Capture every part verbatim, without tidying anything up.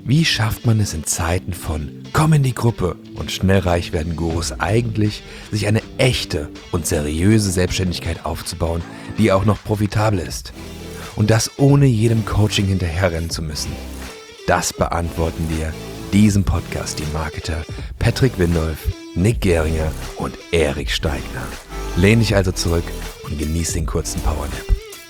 Wie schafft man es in Zeiten von komm in die Gruppe und schnell reich werden Gurus eigentlich, sich eine echte und seriöse Selbstständigkeit aufzubauen, die auch noch profitabel ist? Und das ohne jedem Coaching hinterherrennen zu müssen. Das beantworten dir diesem Podcast die Marketer Patrick Windolf, Nick Geringer und Erik Steigner. Lehn dich also zurück und genieß den kurzen Powernap.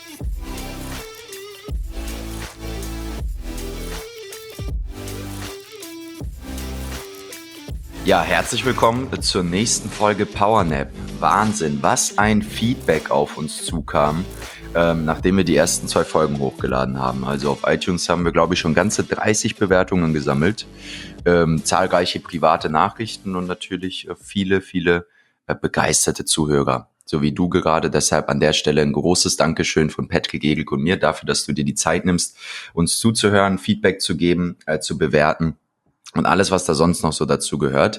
Ja, herzlich willkommen zur nächsten Folge Powernap. Wahnsinn, was ein Feedback auf uns zukam, ähm, nachdem wir die ersten zwei Folgen hochgeladen haben. Also auf iTunes haben wir, glaube ich, schon ganze dreißig Bewertungen gesammelt, ähm, zahlreiche private Nachrichten und natürlich äh, viele, viele äh, begeisterte Zuhörer. So wie du gerade. Deshalb an der Stelle ein großes Dankeschön von Patrick Egel und mir dafür, dass du dir die Zeit nimmst, uns zuzuhören, Feedback zu geben, äh, zu bewerten. Und alles, was da sonst noch so dazu gehört.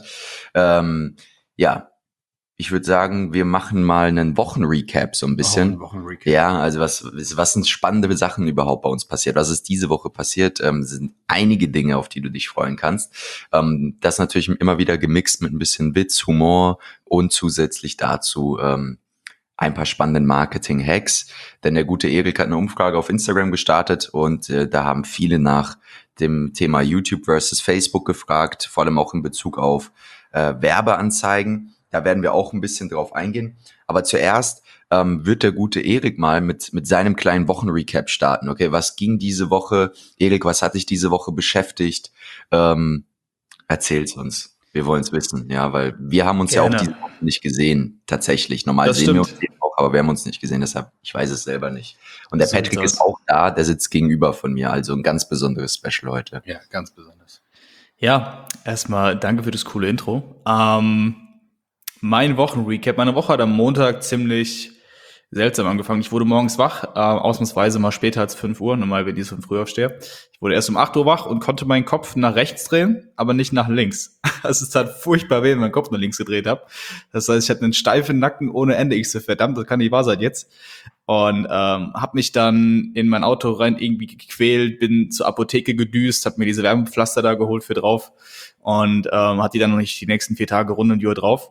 Ähm, ja, ich würde sagen, wir machen mal einen Wochenrecap so ein bisschen. Oh, ein Wochenrecap. Ja, also was was sind spannende Sachen überhaupt bei uns passiert? Was ist diese Woche passiert? Ähm, sind einige Dinge, auf die du dich freuen kannst. Ähm, das natürlich immer wieder gemixt mit ein bisschen Witz, Humor und zusätzlich dazu ähm, ein paar spannenden Marketing-Hacks. Denn der gute Erik hat eine Umfrage auf Instagram gestartet und äh, da haben viele nach dem Thema YouTube versus Facebook gefragt, vor allem auch in Bezug auf äh, Werbeanzeigen. Da werden wir auch ein bisschen drauf eingehen. Aber zuerst ähm, wird der gute Erik mal mit mit seinem kleinen Wochenrecap starten. Okay, was ging diese Woche? Erik, was hat dich diese Woche beschäftigt? Ähm, erzähl's uns. Wir wollen es wissen, ja, weil wir haben uns Gerne. ja auch diese Woche nicht gesehen, tatsächlich. Normal das sehen stimmt. wir uns auch, aber wir haben uns nicht gesehen, deshalb, ich weiß es selber nicht. Und der so Patrick ist auch da, der sitzt gegenüber von mir, also ein ganz besonderes Special heute. Ja, ganz besonders. Ja, erstmal danke für das coole Intro. Ähm, mein Wochenrecap, meine Woche hat am Montag ziemlich seltsam angefangen. Ich wurde morgens wach, äh, ausnahmsweise mal später als fünf Uhr, normal bin ich so früh aufstehe. Ich wurde erst um acht Uhr wach und konnte meinen Kopf nach rechts drehen, aber nicht nach links. Also es tat furchtbar weh, wenn ich meinen Kopf nach links gedreht habe. Das heißt, ich hatte einen steifen Nacken ohne Ende. Ich so, verdammt, das kann nicht wahr sein jetzt. Und ähm, habe mich dann in mein Auto rein irgendwie gequält, bin zur Apotheke gedüst, habe mir diese Wärmepflaster da geholt für drauf und ähm, hatte die dann noch nicht die nächsten vier Tage rund um die Uhr drauf.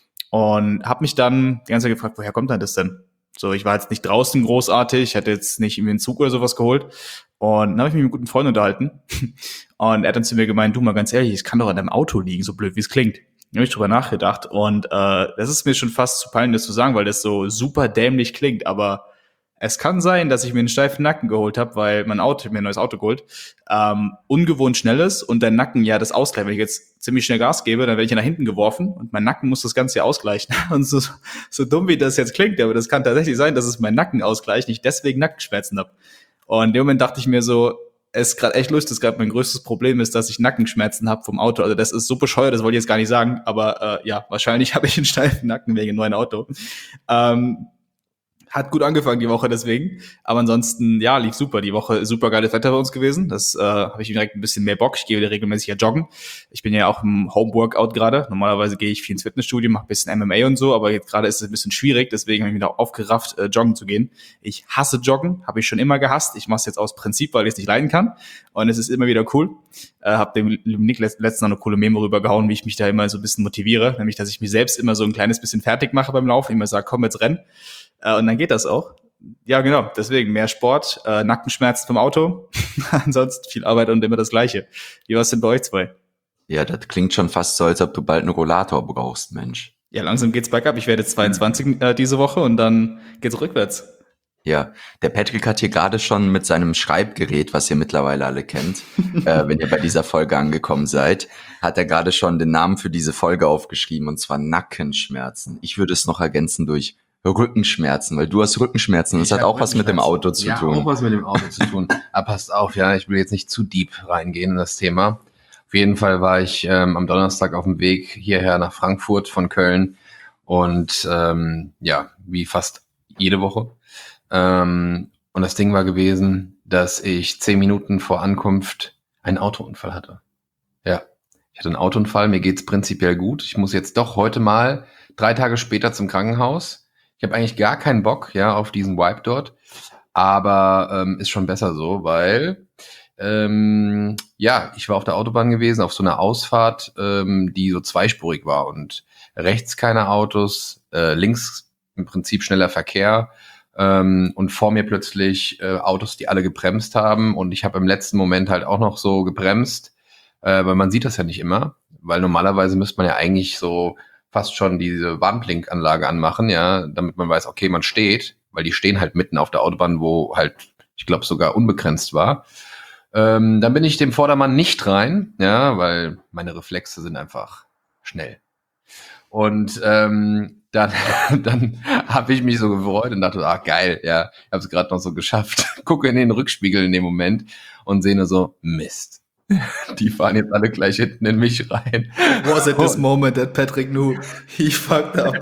Und habe mich dann die ganze Zeit gefragt, woher kommt denn das denn? So, ich war jetzt nicht draußen großartig, hatte jetzt nicht irgendwie einen Zug oder sowas geholt. Und dann habe ich mich mit einem guten Freund unterhalten. Und er hat dann zu mir gemeint, du mal ganz ehrlich, es kann doch an deinem Auto liegen, so blöd wie es klingt. Da habe ich drüber nachgedacht. Und äh, das ist mir schon fast zu peinlich, das zu sagen, weil das so super dämlich klingt. Aber es kann sein, dass ich mir einen steifen Nacken geholt habe, weil mein Auto, mir ein neues Auto geholt, ähm, ungewohnt schnell ist und dein Nacken ja das ausgleicht. Wenn ich jetzt ziemlich schnell Gas gebe, dann werde ich ja nach hinten geworfen und mein Nacken muss das Ganze ja ausgleichen. Und so, so dumm wie das jetzt klingt, aber das kann tatsächlich sein, dass es mein Nacken ausgleicht, ich deswegen Nackenschmerzen habe. Und in dem Moment dachte ich mir so, es ist gerade echt lustig, dass gerade mein größtes Problem ist, dass ich Nackenschmerzen habe vom Auto. Also das ist so bescheuert, das wollte ich jetzt gar nicht sagen, aber äh, ja, wahrscheinlich habe ich einen steifen Nacken wegen einem neuen Auto. Ähm, Hat gut angefangen die Woche deswegen, aber ansonsten, ja, lief super. Die Woche super geiles Wetter bei uns gewesen. Das äh, habe ich direkt ein bisschen mehr Bock. Ich gehe wieder regelmäßig ja joggen. Ich bin ja auch im Homeworkout gerade. Normalerweise gehe ich viel ins Fitnessstudio, mache ein bisschen M M A und so, aber jetzt gerade ist es ein bisschen schwierig, deswegen habe ich mich da aufgerafft, äh, joggen zu gehen. Ich hasse Joggen, habe ich schon immer gehasst. Ich mache es jetzt aus Prinzip, weil ich es nicht leiden kann. Und es ist immer wieder cool. Äh, habe dem Nick letztens noch eine coole Memo rübergehauen, wie ich mich da immer so ein bisschen motiviere. Nämlich, dass ich mich selbst immer so ein kleines bisschen fertig mache beim Laufen. Immer sage, komm, jetzt renn. Und dann geht das auch. Ja, genau. Deswegen mehr Sport, äh, Nackenschmerzen vom Auto. Ansonsten viel Arbeit und immer das Gleiche. Wie war es denn bei euch zwei? Ja, das klingt schon fast so, als ob du bald einen Rollator brauchst, Mensch. Ja, langsam geht's bergab. Ich werde jetzt zweiundzwanzig äh, diese Woche und dann geht's rückwärts. Ja, der Patrick hat hier gerade schon mit seinem Schreibgerät, was ihr mittlerweile alle kennt, äh, wenn ihr bei dieser Folge angekommen seid, hat er gerade schon den Namen für diese Folge aufgeschrieben, und zwar Nackenschmerzen. Ich würde es noch ergänzen durch Rückenschmerzen, weil du hast Rückenschmerzen. Das ich hat auch was mit dem Auto zu ja, tun. Ja, auch was mit dem Auto zu tun. Aber passt auf, ja, ich will jetzt nicht zu deep reingehen in das Thema. Auf jeden Fall war ich ähm, am Donnerstag auf dem Weg hierher nach Frankfurt von Köln und ähm, ja, wie fast jede Woche. Ähm, und das Ding war gewesen, dass ich zehn Minuten vor Ankunft einen Autounfall hatte. Ja, ich hatte einen Autounfall, mir geht's prinzipiell gut. Ich muss jetzt doch heute mal drei Tage später zum Krankenhaus. Ich habe eigentlich gar keinen Bock, ja, auf diesen Wipe dort, aber ähm, ist schon besser so, weil ähm, ja, ich war auf der Autobahn gewesen, auf so einer Ausfahrt, ähm, die so zweispurig war und rechts keine Autos, äh, links im Prinzip schneller Verkehr ähm, und vor mir plötzlich äh, Autos, die alle gebremst haben und ich habe im letzten Moment halt auch noch so gebremst, äh, weil man sieht das ja nicht immer, weil normalerweise müsste man ja eigentlich so fast schon diese Warnblinkanlage anmachen, ja, damit man weiß, okay, man steht, weil die stehen halt mitten auf der Autobahn, wo halt, ich glaube, sogar unbegrenzt war. Ähm, dann bin ich dem Vordermann nicht rein, ja, weil meine Reflexe sind einfach schnell. Und ähm, dann, dann habe ich mich so gefreut und dachte, ah geil, ja, ich habe es gerade noch so geschafft. Gucke in den Rückspiegel in dem Moment und sehe nur so, Mist. Die fahren jetzt alle gleich hinten in mich rein. Was at this moment that Patrick knew he fucked up?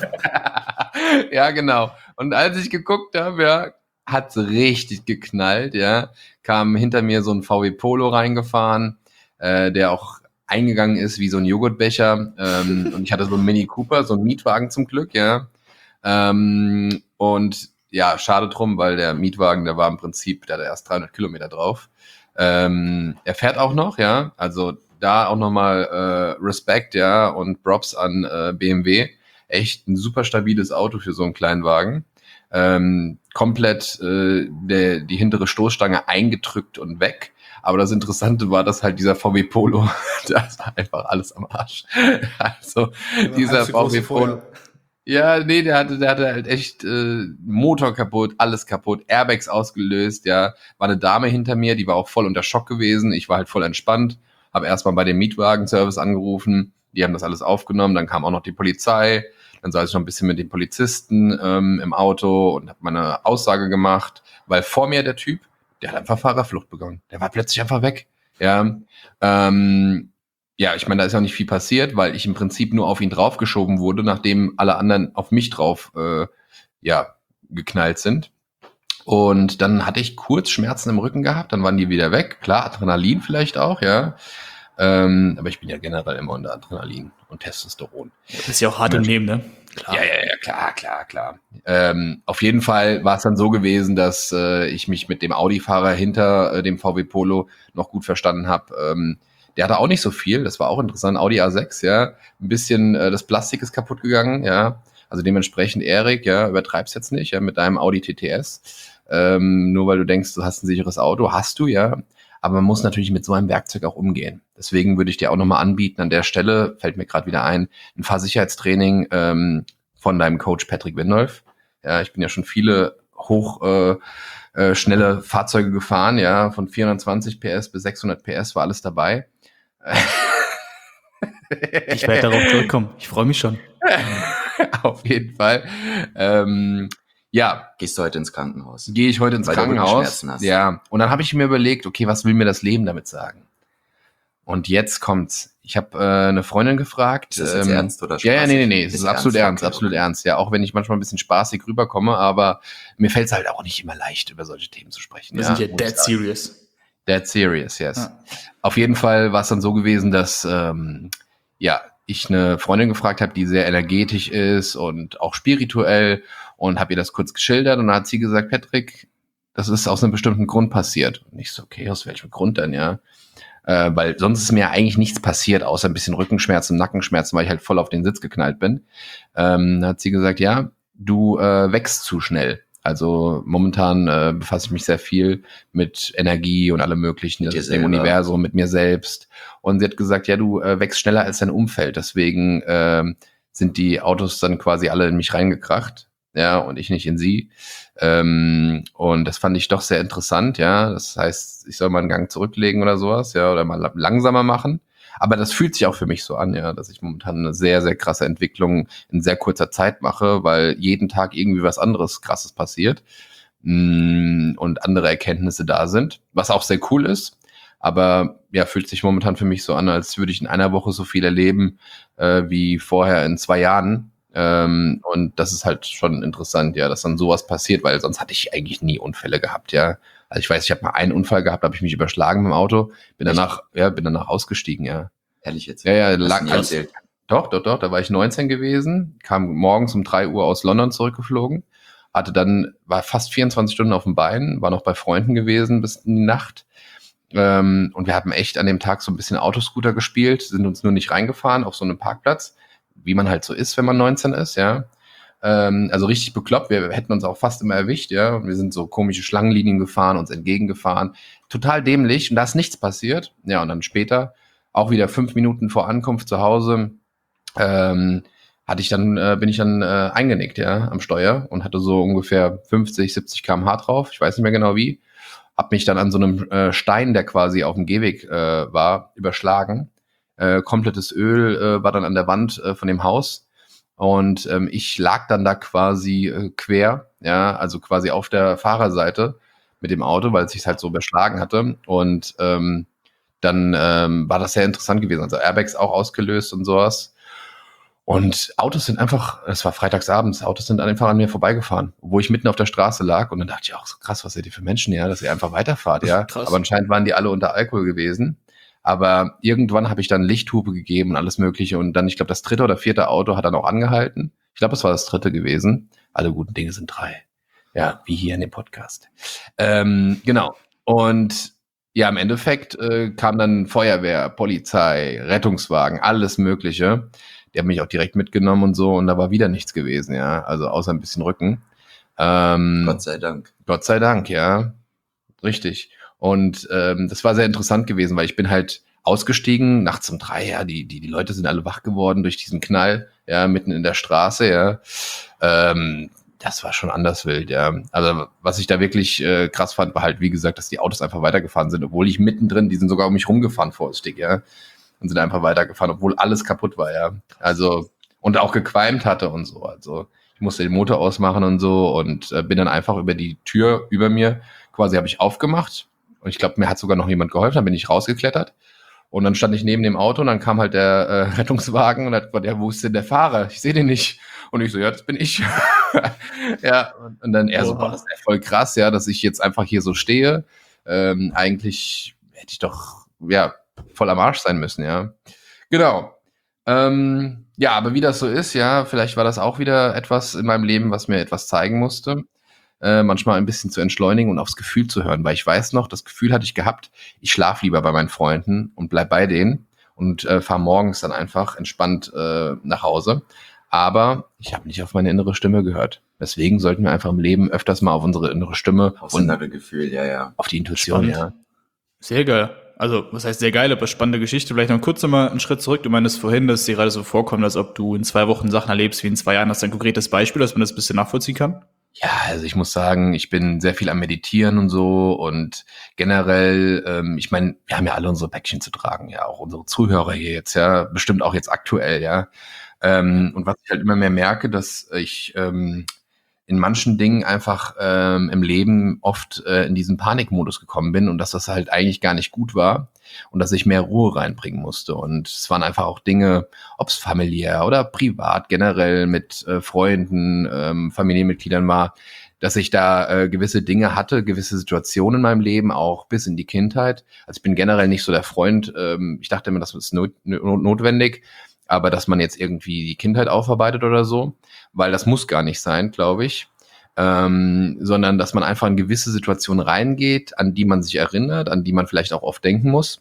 Ja, genau. Und als ich geguckt habe, ja, hat's richtig geknallt, ja. Kam hinter mir so ein V W Polo reingefahren, äh, der auch eingegangen ist wie so ein Joghurtbecher. Ähm, und ich hatte so einen Mini Cooper, so einen Mietwagen zum Glück, ja. Ähm, und ja, schade drum, weil der Mietwagen, der war im Prinzip, der hatte erst dreihundert Kilometer drauf. Ähm, er fährt auch noch, ja. Also da auch nochmal äh, Respekt, ja, und Props an äh, B M W. Echt ein super stabiles Auto für so einen kleinen Wagen. Ähm, komplett äh, der, die hintere Stoßstange eingedrückt und weg. Aber das Interessante war, dass halt dieser V W Polo, das war einfach alles am Arsch. Also dieser V W Polo. Ja, nee, der hatte, der hatte halt echt äh, Motor kaputt, alles kaputt, Airbags ausgelöst, ja. War eine Dame hinter mir, die war auch voll unter Schock gewesen. Ich war halt voll entspannt, habe erstmal bei dem Mietwagenservice angerufen, die haben das alles aufgenommen, dann kam auch noch die Polizei, dann saß ich noch ein bisschen mit den Polizisten ähm, im Auto und habe meine Aussage gemacht, weil vor mir der Typ, der hat einfach Fahrerflucht begonnen. Der war plötzlich einfach weg. Ja, ähm, ja, ich meine, da ist ja nicht viel passiert, weil ich im Prinzip nur auf ihn draufgeschoben wurde, nachdem alle anderen auf mich drauf äh, ja, geknallt sind. Und dann hatte ich kurz Schmerzen im Rücken gehabt, dann waren die wieder weg. Klar, Adrenalin vielleicht auch, ja. Ähm, aber ich bin ja generell immer unter Adrenalin und Testosteron. Das ist ja auch hart im Leben, ne? Klar. Ja, ja, ja, klar, klar, klar. Ähm, auf jeden Fall war es dann so gewesen, dass äh, ich mich mit dem Audi-Fahrer hinter äh, dem V W Polo noch gut verstanden habe. Ähm, der hatte auch nicht so viel, das war auch interessant, Audi A sechs, ja. Ein bisschen äh, das Plastik ist kaputt gegangen, ja. Also dementsprechend, Erik, ja, übertreib's jetzt nicht, ja, mit deinem Audi T T S. Ähm, nur weil du denkst, du hast ein sicheres Auto, hast du, ja. Aber man muss natürlich mit so einem Werkzeug auch umgehen. Deswegen würde ich dir auch nochmal anbieten, an der Stelle, fällt mir gerade wieder ein, ein Fahrsicherheitstraining ähm, von deinem Coach Patrick Windolf. Ja, ich bin ja schon viele hoch äh, äh, schnelle Fahrzeuge gefahren, ja, von vierhundertzwanzig P S bis sechshundert P S war alles dabei. Ich werde darauf zurückkommen. Ich freue mich schon. Auf jeden Fall. Ähm, ja. Gehst du heute ins Krankenhaus? Gehe ich heute ins Weil du Krankenhaus. Rückenschmerzen hast. Ja. Und dann habe ich mir überlegt, okay, was will mir das Leben damit sagen? Und jetzt kommt's. Ich habe äh, eine Freundin gefragt. Ist das jetzt ähm, ernst oder spaßig? Ja, ja, nee, nee, nee. Es ist, Ist absolut ernst, ernst, okay, absolut okay. ernst. Ja, auch wenn ich manchmal ein bisschen spaßig rüberkomme, aber mir fällt es halt auch nicht immer leicht, über solche Themen zu sprechen. Wir ja, sind ja muss ich dead sagen. serious. Dead serious, yes. Ja. Auf jeden Fall war es dann so gewesen, dass ähm, ja ich eine Freundin gefragt habe, die sehr energetisch ist und auch spirituell und habe ihr das kurz geschildert und dann hat sie gesagt, Patrick, das ist aus einem bestimmten Grund passiert. Und ich so, okay, aus welchem Grund denn, ja? Äh, weil sonst ist mir ja eigentlich nichts passiert, außer ein bisschen Rückenschmerzen, Nackenschmerzen, weil ich halt voll auf den Sitz geknallt bin. Ähm, dann hat sie gesagt, ja, du äh, wächst zu schnell. Also momentan äh, befasse ich mich sehr viel mit Energie und allem möglichen, Mit dir dem selber. Universum, mit mir selbst. Und sie hat gesagt, ja, du äh, wächst schneller als dein Umfeld. Deswegen äh, sind die Autos dann quasi alle in mich reingekracht, ja, und ich nicht in sie. Ähm, und das fand ich doch sehr interessant, ja. Das heißt, ich soll mal einen Gang zurücklegen oder sowas, ja, oder mal langsamer machen. Aber das fühlt sich auch für mich so an, ja, dass ich momentan eine sehr, sehr krasse Entwicklung in sehr kurzer Zeit mache, weil jeden Tag irgendwie was anderes Krasses passiert mh, und andere Erkenntnisse da sind, was auch sehr cool ist. Aber ja, fühlt sich momentan für mich so an, als würde ich in einer Woche so viel erleben äh, wie vorher in zwei Jahren. Ähm, und das ist halt schon interessant, ja, dass dann sowas passiert, weil sonst hatte ich eigentlich nie Unfälle gehabt, ja. Also ich weiß, ich habe mal einen Unfall gehabt, da habe ich mich überschlagen mit dem Auto, bin Echt? danach, ja, bin danach ausgestiegen, ja. Ehrlich jetzt? Ja, ja, Hast du lag nie als, erzählt? doch, doch, doch, da war ich neunzehn gewesen, kam morgens um drei Uhr aus London zurückgeflogen, hatte dann, war fast vierundzwanzig Stunden auf dem Bein, war noch bei Freunden gewesen bis in die Nacht, Ähm, und wir haben echt an dem Tag so ein bisschen Autoscooter gespielt, sind uns nur nicht reingefahren auf so einem Parkplatz, wie man halt so ist, wenn man neunzehn ist, ja. Ähm, also richtig bekloppt, wir hätten uns auch fast immer erwischt, ja. Und wir sind so komische Schlangenlinien gefahren, uns entgegengefahren. Total dämlich und da ist nichts passiert. Ja, und dann später, auch wieder fünf Minuten vor Ankunft zu Hause, ähm, hatte ich dann, äh, bin ich dann äh, eingenickt, ja, am Steuer und hatte so ungefähr fünfzig, siebzig Kilometer pro Stunde drauf, ich weiß nicht mehr genau wie. Hab mich dann an so einem äh, Stein, der quasi auf dem Gehweg äh, war, überschlagen. Äh, komplettes Öl äh, war dann an der Wand äh, von dem Haus. Und ähm, ich lag dann da quasi äh, quer, ja, also quasi auf der Fahrerseite mit dem Auto, weil es sich halt so überschlagen hatte. Und ähm, dann ähm, war das sehr interessant gewesen. Also Airbags auch ausgelöst und sowas. Und Autos sind einfach, es war freitagsabends, Autos sind einfach an mir vorbeigefahren, wo ich mitten auf der Straße lag. Und dann dachte ich auch, so krass, was seid ihr für Menschen, ja, dass ihr einfach weiterfahrt, ja. Krass. Aber anscheinend waren die alle unter Alkohol gewesen. Aber irgendwann habe ich dann Lichthupe gegeben und alles Mögliche. Und dann, ich glaube, das dritte oder vierte Auto hat dann auch angehalten. Ich glaube, es war das dritte gewesen. Alle guten Dinge sind drei. Ja, wie hier in dem Podcast. Ähm, genau. Und ja, im Endeffekt äh, kam dann Feuerwehr, Polizei, Rettungswagen, alles Mögliche. Die haben mich auch direkt mitgenommen und so. Und da war wieder nichts gewesen, ja. Also außer ein bisschen Rücken. Ähm, Gott sei Dank. Gott sei Dank, ja. Richtig. Und ähm, das war sehr interessant gewesen, weil ich bin halt ausgestiegen, nachts um drei, ja, die, die, die Leute sind alle wach geworden durch diesen Knall, ja, mitten in der Straße, ja. Ähm, das war schon anders wild, ja. Also was ich da wirklich äh, krass fand, war halt, wie gesagt, dass die Autos einfach weitergefahren sind, obwohl ich mittendrin, die sind sogar um mich rumgefahren vorsichtig, ja. Und sind einfach weitergefahren, obwohl alles kaputt war, ja. Also, und auch gequalmt hatte und so. Also ich musste den Motor ausmachen und so und äh, bin dann einfach über die Tür über mir, quasi habe ich aufgemacht. Und ich glaube, mir hat sogar noch jemand geholfen, dann bin ich rausgeklettert. Und dann stand ich neben dem Auto und dann kam halt der äh, Rettungswagen und hat gesagt, ja, wo ist denn der Fahrer? Ich sehe den nicht. Und ich so, ja, das bin ich. Ja, und, und dann er so, boah, das ist ja voll krass, ja, dass ich jetzt einfach hier so stehe. Ähm, eigentlich hätte ich doch, ja, voll am Arsch sein müssen, ja. Genau. Ähm, ja, aber wie das so ist, ja, vielleicht war das auch wieder etwas in meinem Leben, was mir etwas zeigen musste. Äh, manchmal ein bisschen zu entschleunigen und aufs Gefühl zu hören, weil ich weiß noch, das Gefühl hatte ich gehabt, ich schlafe lieber bei meinen Freunden und bleib bei denen und äh, fahre morgens dann einfach entspannt äh, nach Hause. Aber ich habe nicht auf meine innere Stimme gehört. Deswegen sollten wir einfach im Leben öfters mal auf unsere innere Stimme Aufs und innere Gefühl, ja, ja. auf die Intuition, Spannend. ja. Sehr geil. Also, was heißt sehr geil, aber spannende Geschichte. Vielleicht noch kurz nochmal einen Schritt zurück. Du meintest vorhin, dass es dir gerade so vorkommt, als ob du in zwei Wochen Sachen erlebst wie in zwei Jahren. Hast du ein konkretes Beispiel, dass man das ein bisschen nachvollziehen kann? Ja, also ich muss sagen, ich bin sehr viel am Meditieren und so und generell, ähm, ich meine, wir haben ja alle unsere Päckchen zu tragen, ja, auch unsere Zuhörer hier jetzt, ja, bestimmt auch jetzt aktuell, ja. Ähm, und was ich halt immer mehr merke, dass ich ähm, in manchen Dingen einfach ähm, im Leben oft äh, in diesen Panikmodus gekommen bin und dass das halt eigentlich gar nicht gut war und dass ich mehr Ruhe reinbringen musste. Und es waren einfach auch Dinge, ob es familiär oder privat, generell mit äh, Freunden, ähm, Familienmitgliedern war, dass ich da äh, gewisse Dinge hatte, gewisse Situationen in meinem Leben, auch bis in die Kindheit. Also ich bin generell nicht so der Freund, ähm, ich dachte immer, das ist not- notwendig, aber dass man jetzt irgendwie die Kindheit aufarbeitet oder so, weil das muss gar nicht sein, glaube ich, ähm, sondern dass man einfach in gewisse Situationen reingeht, an die man sich erinnert, an die man vielleicht auch oft denken muss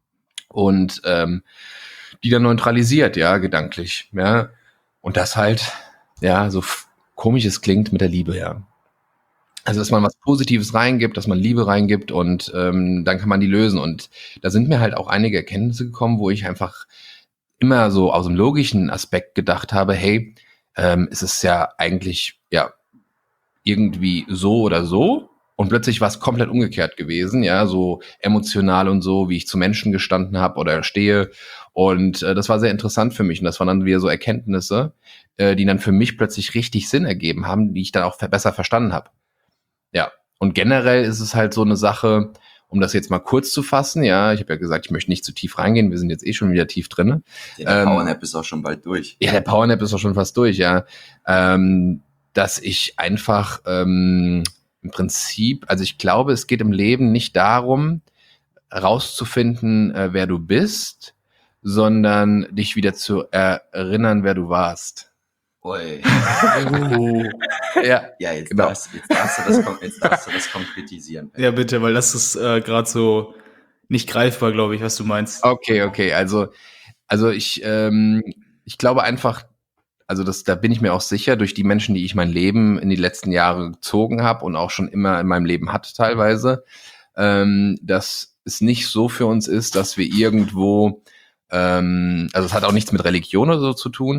und ähm, die dann neutralisiert, ja, gedanklich, ja, und das halt, ja, so f- komisch es klingt mit der Liebe, ja. Also, dass man was Positives reingibt, dass man Liebe reingibt und ähm, dann kann man die lösen. Und da sind mir halt auch einige Erkenntnisse gekommen, wo ich einfach immer so aus dem logischen Aspekt gedacht habe, hey, ähm, es ist ja eigentlich ja irgendwie so oder so und plötzlich war es komplett umgekehrt gewesen, ja, so emotional und so, wie ich zu Menschen gestanden habe oder stehe und äh, das war sehr interessant für mich und das waren dann wieder so Erkenntnisse, äh, die dann für mich plötzlich richtig Sinn ergeben haben, die ich dann auch ver- besser verstanden habe. Ja, und generell ist es halt so eine Sache, um das jetzt mal kurz zu fassen, ja, ich habe ja gesagt, ich möchte nicht zu tief reingehen, wir sind jetzt eh schon wieder tief drin. Ja, der Ähm, Powernap ist auch schon bald durch. Ja, der Powernap ist auch schon fast durch, ja. Ähm, dass ich einfach ähm, im Prinzip, also ich glaube, es geht im Leben nicht darum, rauszufinden, äh, wer du bist, sondern dich wieder zu erinnern, wer du warst. Ui. Oh. Ja, Ja, jetzt, Genau. darfst, jetzt, darfst du das, kon- jetzt darfst du das konkretisieren. Ja, bitte, weil das ist äh, gerade so nicht greifbar, glaube ich, was du meinst. Okay, okay, also, also ich, ähm, ich glaube einfach, also das, da bin ich mir auch sicher, durch die Menschen, die ich mein Leben in die letzten Jahre gezogen habe und auch schon immer in meinem Leben hatte teilweise, ähm, dass es nicht so für uns ist, dass wir irgendwo, ähm, also es hat auch nichts mit Religion oder so zu tun,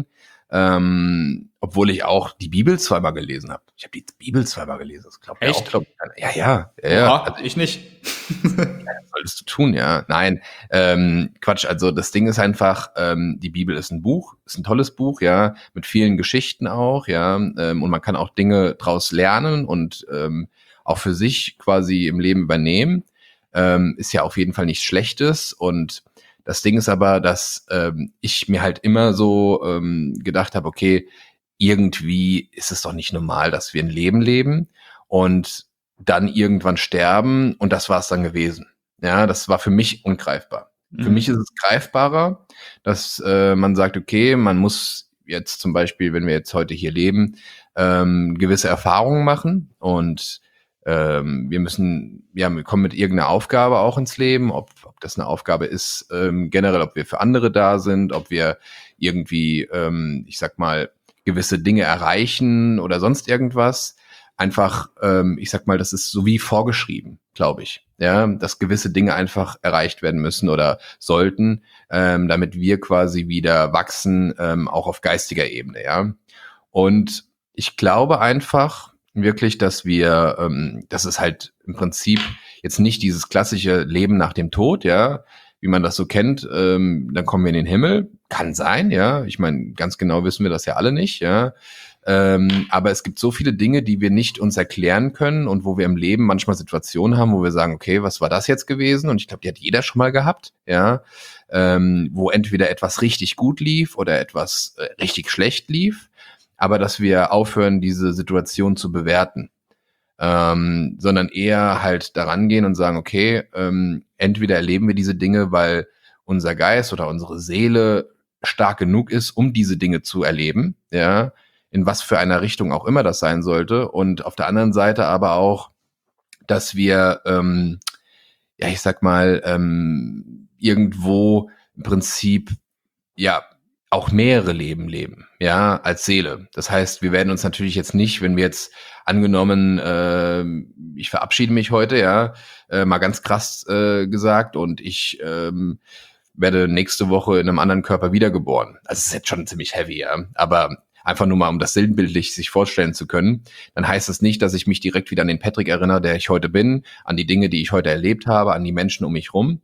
ähm, obwohl ich auch die Bibel zweimal gelesen habe. Ich habe die Bibel zweimal gelesen, das glaubt ja auch, Echt? glaub ich, keiner. Ja, ja, ja, ja. Oha, Also, ich nicht. solltest du tun, ja. Nein, ähm, Quatsch, also das Ding ist einfach, ähm, die Bibel ist ein Buch, ist ein tolles Buch, ja, mit vielen Geschichten auch, ja, ähm, und man kann auch Dinge draus lernen und ähm, auch für sich quasi im Leben übernehmen. Ähm, ist ja auf jeden Fall nichts Schlechtes, und das Ding ist aber, dass ähm, ich mir halt immer so ähm, gedacht habe, okay, irgendwie ist es doch nicht normal, dass wir ein Leben leben und dann irgendwann sterben, und das war es dann gewesen. Ja, das war für mich ungreifbar. Mhm. Für mich ist es greifbarer, dass äh, man sagt, okay, man muss jetzt zum Beispiel, wenn wir jetzt heute hier leben, ähm, gewisse Erfahrungen machen, und ähm, wir müssen, ja, wir kommen mit irgendeiner Aufgabe auch ins Leben, ob, ob das eine Aufgabe ist, ähm, generell, ob wir für andere da sind, ob wir irgendwie, ähm, ich sag mal, gewisse Dinge erreichen oder sonst irgendwas. Einfach, ähm, ich sag mal, das ist so wie vorgeschrieben, glaube ich, ja, dass gewisse Dinge einfach erreicht werden müssen oder sollten, ähm, damit wir quasi wieder wachsen, ähm, auch auf geistiger Ebene, ja. Und ich glaube einfach wirklich, dass wir, ähm, das ist halt im Prinzip jetzt nicht dieses klassische Leben nach dem Tod, ja, wie man das so kennt, ähm, dann kommen wir in den Himmel, kann sein, ja, ich meine, ganz genau wissen wir das ja alle nicht, ja. Ähm, aber es gibt so viele Dinge, die wir nicht uns erklären können und wo wir im Leben manchmal Situationen haben, wo wir sagen, okay, was war das jetzt gewesen? Und ich glaube, die hat jeder schon mal gehabt, ja, ähm, wo entweder etwas richtig gut lief oder etwas äh, richtig schlecht lief, aber dass wir aufhören, diese Situation zu bewerten, ähm, sondern eher halt daran gehen und sagen, okay, ähm, entweder erleben wir diese Dinge, weil unser Geist oder unsere Seele stark genug ist, um diese Dinge zu erleben, ja, in was für einer Richtung auch immer das sein sollte. Und auf der anderen Seite aber auch, dass wir, ähm, ja, ich sag mal, ähm, irgendwo im Prinzip, ja, auch mehrere Leben leben, ja, als Seele. Das heißt, wir werden uns natürlich jetzt nicht, wenn wir jetzt angenommen, äh, ich verabschiede mich heute, ja, äh, mal ganz krass äh, gesagt, und ich ähm, werde nächste Woche in einem anderen Körper wiedergeboren. Also es ist jetzt schon ziemlich heavy, ja, aber einfach nur mal, um das sinnbildlich sich vorstellen zu können, dann heißt es nicht, dass ich mich direkt wieder an den Patrick erinnere, der ich heute bin, an die Dinge, die ich heute erlebt habe, an die Menschen um mich rum.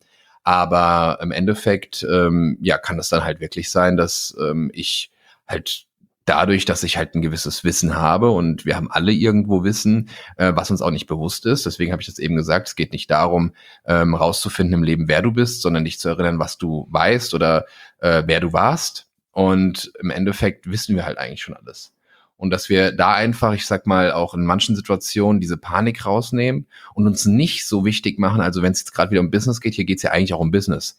Aber im Endeffekt, ähm, ja, kann es dann halt wirklich sein, dass ähm, ich halt dadurch, dass ich halt ein gewisses Wissen habe, und wir haben alle irgendwo Wissen, äh, was uns auch nicht bewusst ist. Deswegen habe ich das eben gesagt, es geht nicht darum, ähm, rauszufinden im Leben, wer du bist, sondern dich zu erinnern, was du weißt oder äh, wer du warst. Und im Endeffekt wissen wir halt eigentlich schon alles. Und dass wir da einfach, ich sag mal, auch in manchen Situationen diese Panik rausnehmen und uns nicht so wichtig machen. Also wenn es jetzt gerade wieder um Business geht, hier geht es ja eigentlich auch um Business.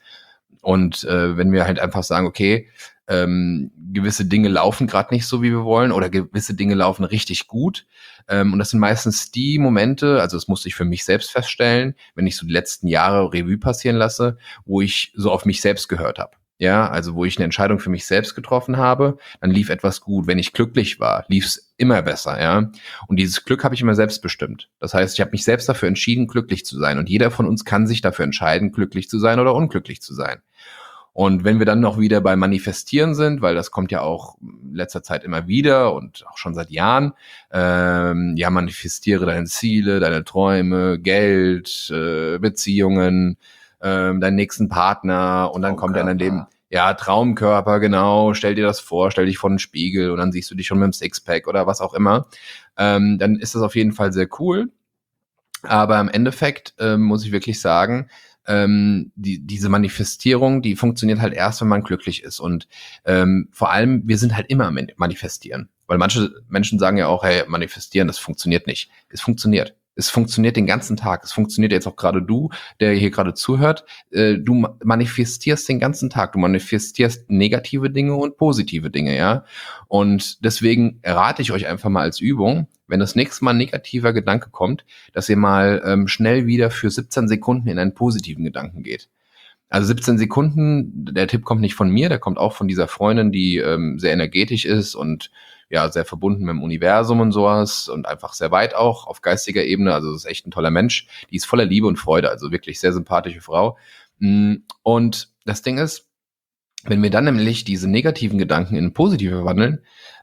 Und äh, wenn wir halt einfach sagen, okay, ähm, gewisse Dinge laufen gerade nicht so, wie wir wollen, oder gewisse Dinge laufen richtig gut. Ähm, und das sind meistens die Momente, also das musste ich für mich selbst feststellen, wenn ich so die letzten Jahre Revue passieren lasse, wo ich so auf mich selbst gehört habe. Ja, also wo ich eine Entscheidung für mich selbst getroffen habe, dann lief etwas gut. Wenn ich glücklich war, lief es immer besser, ja. Und dieses Glück habe ich immer selbst bestimmt. Das heißt, ich habe mich selbst dafür entschieden, glücklich zu sein. Und jeder von uns kann sich dafür entscheiden, glücklich zu sein oder unglücklich zu sein. Und wenn wir dann noch wieder bei Manifestieren sind, weil das kommt ja auch in letzter Zeit immer wieder und auch schon seit Jahren, ähm, ja, manifestiere deine Ziele, deine Träume, Geld, äh, Beziehungen, ähm, deinen nächsten Partner, und dann kommt er in dein Leben, ja, Traumkörper, genau, stell dir das vor, stell dich vor den Spiegel und dann siehst du dich schon mit dem Sixpack oder was auch immer, ähm, dann ist das auf jeden Fall sehr cool, aber im Endeffekt ähm, muss ich wirklich sagen, ähm, die, diese Manifestierung, die funktioniert halt erst, wenn man glücklich ist, und ähm, vor allem, wir sind halt immer am Manifestieren, weil manche Menschen sagen ja auch, hey, manifestieren, das funktioniert nicht. Es funktioniert. Es funktioniert den ganzen Tag. Es funktioniert jetzt auch gerade du, der hier gerade zuhört. Äh, du manifestierst den ganzen Tag. Du manifestierst negative Dinge und positive Dinge, ja. Und deswegen rate ich euch einfach mal als Übung, wenn das nächste Mal ein negativer Gedanke kommt, dass ihr mal ähm, schnell wieder für siebzehn Sekunden in einen positiven Gedanken geht. Also siebzehn Sekunden, der Tipp kommt nicht von mir, der kommt auch von dieser Freundin, die ähm, sehr energetisch ist und ja, sehr verbunden mit dem Universum und sowas und einfach sehr weit auch auf geistiger Ebene. Also das ist echt ein toller Mensch. Die ist voller Liebe und Freude, also wirklich sehr sympathische Frau. Und das Ding ist, wenn wir dann nämlich diese negativen Gedanken in positive verwandeln,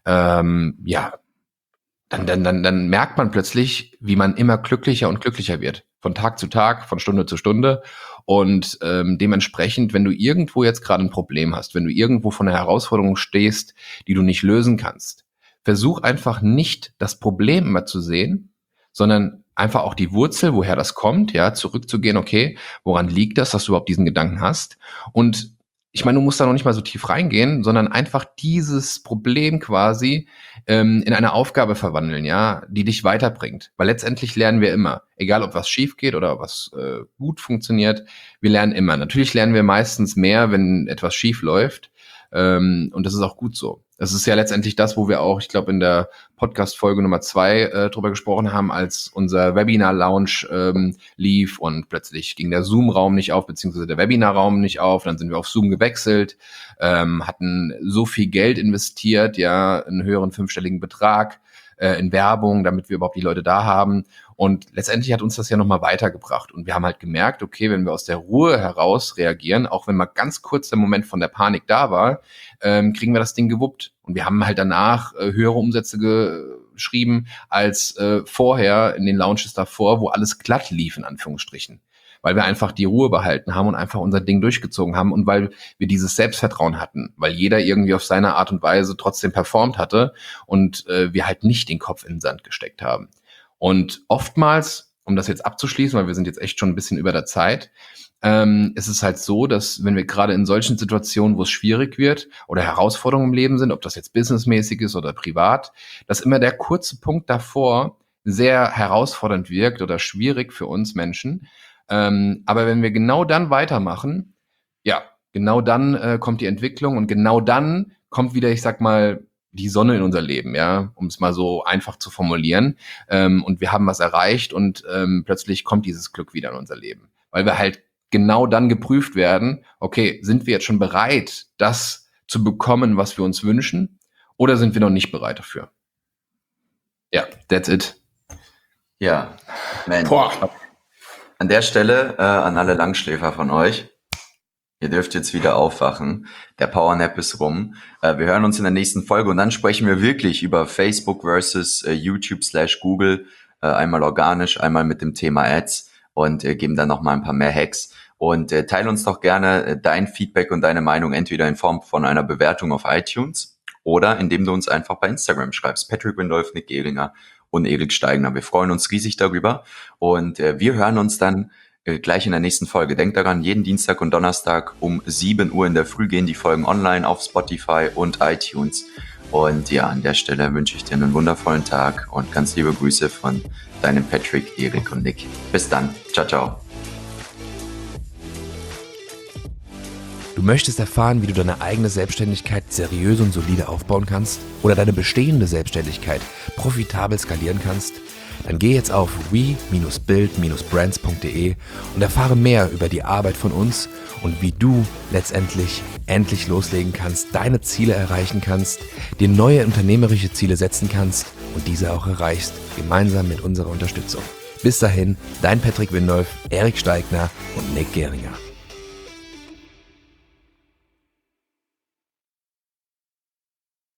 ähm, ja, dann, dann, dann, dann merkt man plötzlich, wie man immer glücklicher und glücklicher wird. Von Tag zu Tag, von Stunde zu Stunde. Und ähm, dementsprechend, wenn du irgendwo jetzt gerade ein Problem hast, wenn du irgendwo vor einer Herausforderung stehst, die du nicht lösen kannst, versuch einfach nicht das Problem immer zu sehen, sondern einfach auch die Wurzel, woher das kommt, ja, zurückzugehen, okay, woran liegt das, dass du überhaupt diesen Gedanken hast? Und ich meine, du musst da noch nicht mal so tief reingehen, sondern einfach dieses Problem quasi ähm, in eine Aufgabe verwandeln, ja, die dich weiterbringt. Weil letztendlich lernen wir immer, egal ob was schief geht oder was äh, gut funktioniert, wir lernen immer. Natürlich lernen wir meistens mehr, wenn etwas schief läuft. Ähm, und das ist auch gut so. Das ist ja letztendlich das, wo wir auch, ich glaube, in der Podcast-Folge Nummer zwei äh, drüber gesprochen haben, als unser Webinar-Lounge ähm, lief und plötzlich ging der Zoom-Raum nicht auf, beziehungsweise der Webinar-Raum nicht auf. Dann sind wir auf Zoom gewechselt, ähm, hatten so viel Geld investiert, ja, einen höheren fünfstelligen Betrag äh, in Werbung, damit wir überhaupt die Leute da haben. Und letztendlich hat uns das ja nochmal weitergebracht. Und wir haben halt gemerkt, okay, wenn wir aus der Ruhe heraus reagieren, auch wenn mal ganz kurz der Moment von der Panik da war, ähm, kriegen wir das Ding gewuppt. Und wir haben halt danach äh, höhere Umsätze geschrieben als äh, vorher in den Launches davor, wo alles glatt lief, in Anführungsstrichen. Weil wir einfach die Ruhe behalten haben und einfach unser Ding durchgezogen haben und weil wir dieses Selbstvertrauen hatten, weil jeder irgendwie auf seine Art und Weise trotzdem performt hatte und äh, wir halt nicht den Kopf in den Sand gesteckt haben. Und oftmals, um das jetzt abzuschließen, weil wir sind jetzt echt schon ein bisschen über der Zeit, ähm, ist es halt so, dass wenn wir gerade in solchen Situationen, wo es schwierig wird oder Herausforderungen im Leben sind, ob das jetzt businessmäßig ist oder privat, dass immer der kurze Punkt davor sehr herausfordernd wirkt oder schwierig für uns Menschen. Ähm, aber wenn wir genau dann weitermachen, ja, genau dann äh, kommt die Entwicklung und genau dann kommt wieder, ich sag mal, die Sonne in unser Leben, ja, um es mal so einfach zu formulieren. Ähm, und wir haben was erreicht und ähm, plötzlich kommt dieses Glück wieder in unser Leben. Weil wir halt genau dann geprüft werden, okay, sind wir jetzt schon bereit, das zu bekommen, was wir uns wünschen, oder sind wir noch nicht bereit dafür? Ja, that's it. Ja, Mensch. Boah. An der Stelle äh, an alle Langschläfer von euch. Ihr dürft jetzt wieder aufwachen. Der Powernap ist rum. Äh, wir hören uns in der nächsten Folge und dann sprechen wir wirklich über Facebook versus äh, YouTube slash Google. Äh, einmal organisch, einmal mit dem Thema Ads und äh, geben dann noch mal ein paar mehr Hacks. Und äh, teile uns doch gerne äh, dein Feedback und deine Meinung entweder in Form von einer Bewertung auf iTunes oder indem du uns einfach bei Instagram schreibst. Patrick Windolf, Nick Gehringer und Erik Steigner. Wir freuen uns riesig darüber und äh, wir hören uns dann äh, gleich in der nächsten Folge. Denkt daran, jeden Dienstag und Donnerstag um sieben Uhr in der Früh gehen die Folgen online auf Spotify und iTunes. Und ja, an der Stelle wünsche ich dir einen wundervollen Tag und ganz liebe Grüße von deinem Patrick, Erik und Nick. Bis dann. Ciao, ciao. Du möchtest erfahren, wie du deine eigene Selbstständigkeit seriös und solide aufbauen kannst oder deine bestehende Selbstständigkeit profitabel skalieren kannst? Dann geh jetzt auf we Bindestrich build Bindestrich brands Punkt de und erfahre mehr über die Arbeit von uns und wie du letztendlich endlich loslegen kannst, deine Ziele erreichen kannst, dir neue unternehmerische Ziele setzen kannst und diese auch erreichst, gemeinsam mit unserer Unterstützung. Bis dahin, dein Patrick Windolf, Erik Steigner und Nick Gehringer.